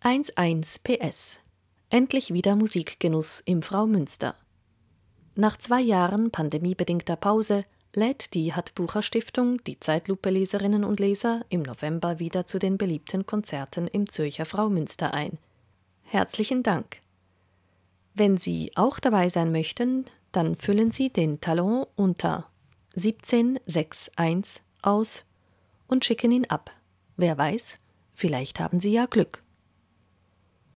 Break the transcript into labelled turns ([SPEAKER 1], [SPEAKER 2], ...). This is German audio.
[SPEAKER 1] 11 PS. Endlich wieder Musikgenuss im Fraumünster. Nach 2 Jahren pandemiebedingter Pause lädt die Hatt-Bucher-Stiftung die Zeitlupe-Leserinnen und Leser im November wieder zu den beliebten Konzerten im Zürcher Fraumünster ein. Herzlichen Dank! Wenn Sie auch dabei sein möchten, dann füllen Sie den Talon unter 1761 aus und schicken ihn ab. Wer weiß, vielleicht haben Sie ja Glück.